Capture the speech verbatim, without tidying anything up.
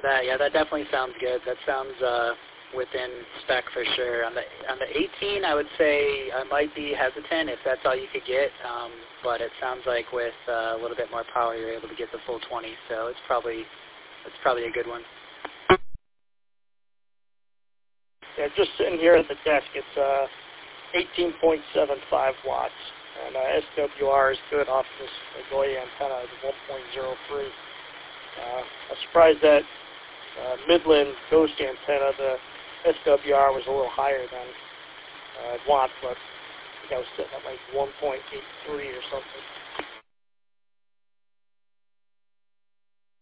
that. Yeah, that definitely sounds good. That sounds uh, within spec for sure. On the on the eighteen, I would say I might be hesitant if that's all you could get. Um, but it sounds like with uh, a little bit more power, you're able to get the full twenty. So it's probably it's probably a good one. Yeah, just sitting here at the desk, it's uh, eighteen point seven five watts, and uh, S W R is good off this Goya antenna, it's one point zero three. Uh, I'm surprised that uh, Midland Ghost antenna, the S W R was a little higher than uh, I'd want, but I think I was sitting at like one point eight three or something.